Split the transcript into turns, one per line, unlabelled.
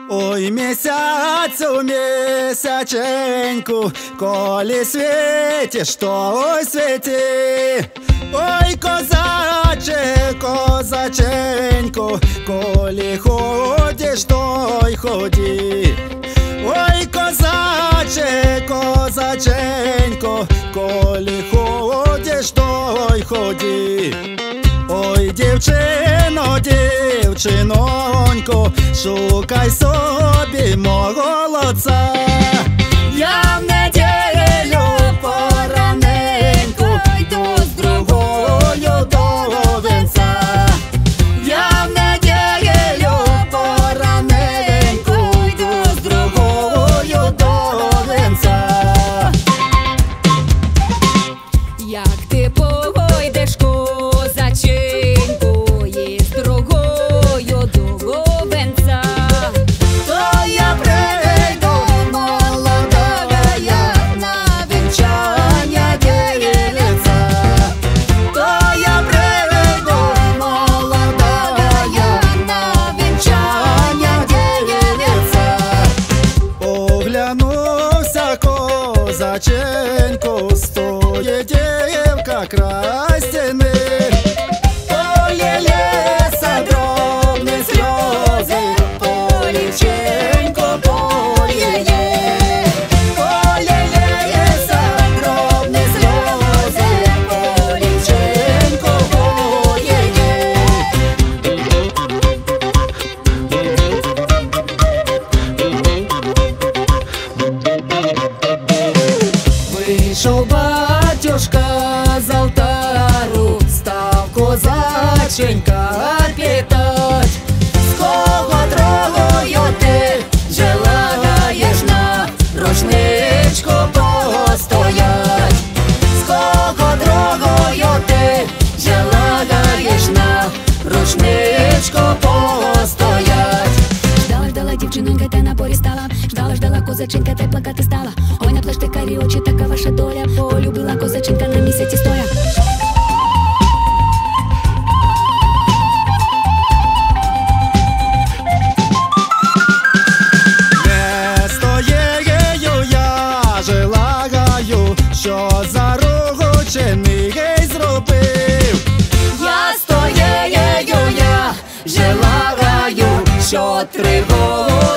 Ой, місяцю, місяченьку, коли світиш, то ой світі. Ой, козаче, козаченьку, коли ходиш, то й ході. Ой, козаче, козаченьку, коли ходиш, то й ході. Ой, дівчино, дівчинонько, шукай собі молодця. Я в неділю пораненьку йду з другою до венця. Я в неділю пораненьку йду з другою до венця.
Як ти пойдеш, козаченьку, із другою до венця,
то я прийду, молодая, на вінчання дівиця. То я прийду, молодая, на вінчання дівиця. Оглянувся козаченьку, стоїть дівка край стіни. Полє-лється дробні сльози, поліченько полє-є. Полє-лється дробні сльози, поліченько полє-є. Вийшов батюшка з алтару, став козаченька питать: з кого другою ти желаєш на рушничку постоять? З кого другою ти желаєш на рушничку постоять?
ждала дівчинонька, та на порі стала. Ждала козаченька, та й плакати стала. Ой, наплеш ти карі очі, така ваша доля. Полюбила козаченька на місяці стоя.
Не з тоєю я желаю, що заручений зробив.
Я з тоєю я желаю, що тривогу